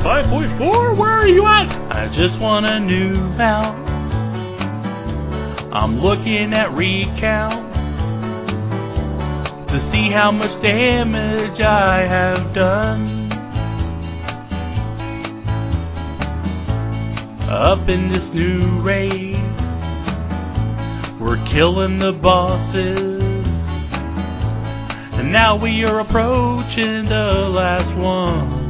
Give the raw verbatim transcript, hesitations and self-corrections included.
five point four? Where are you at? I just want a new mount. I'm looking at recount to see how much damage I have done. Up in this new raid, we're killing the bosses, and now we are approaching the last one.